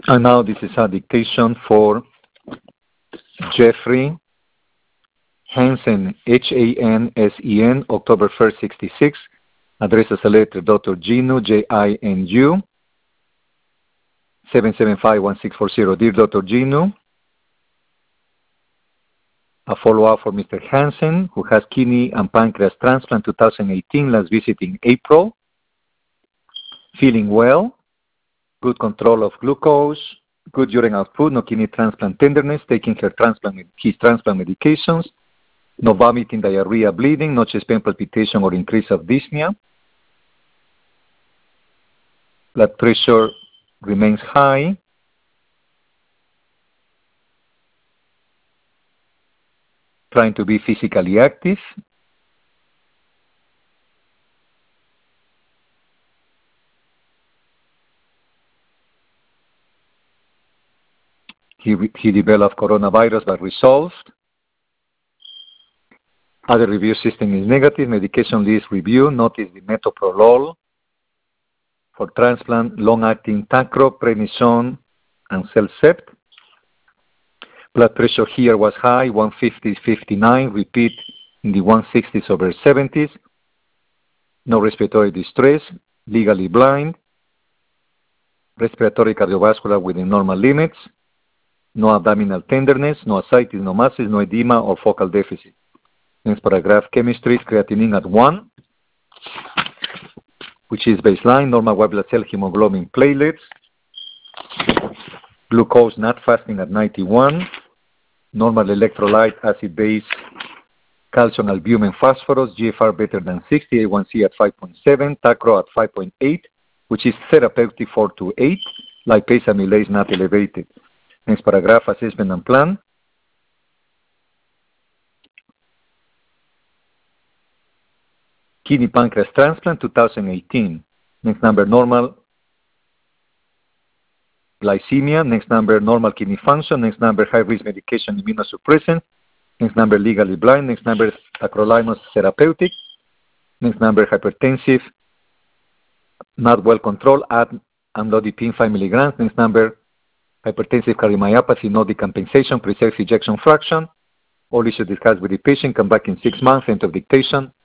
And now this is a dictation for Jeffrey Hansen, Hansen, October 1st, 66. Address as a letter, Dr. Jinu, Jinu, 775-1640. Dear Dr. Jinu, a follow-up for Mr. Hansen, who has kidney and pancreas transplant 2018, last visit in April. Feeling well, good control of glucose, good urine output, no kidney transplant tenderness, taking his transplant medications, no vomiting, diarrhea, bleeding, no chest pain, palpitation, or increase of dyspnea. Blood pressure remains high. Trying to be physically active. He developed coronavirus but resolved. Other review system is negative. Medication list review. Notice the metoprolol for transplant, long-acting Tacro, prednisone, and Cellcept. Blood pressure here was high, 150/59. Repeat in the 160/70s. No respiratory distress. Legally blind. Respiratory cardiovascular within normal limits. No abdominal tenderness, no ascites, no masses, no edema or focal deficit. Next paragraph, chemistry, creatinine at 1, which is baseline, normal white blood cell hemoglobin platelets, glucose not fasting at 91, normal electrolyte, acid-base, calcium, albumin, phosphorus, GFR better than 60, A1C at 5.7, Tacro at 5.8, which is therapeutic 4 to 8, lipase amylase not elevated. Next paragraph, assessment and plan. Kidney pancreas transplant 2018. Next number, normal glycemia. Next number, normal kidney function. Next number, high-risk medication immunosuppressant. Next number, legally blind. Next number, tacrolimus therapeutic. Next number, hypertensive, not well controlled, add amlodipine 5 milligrams. Next number, hypertensive cardiomyopathy, no decompensation, preserved ejection fraction. All issues discussed with the patient. Come back in 6 months. End of dictation.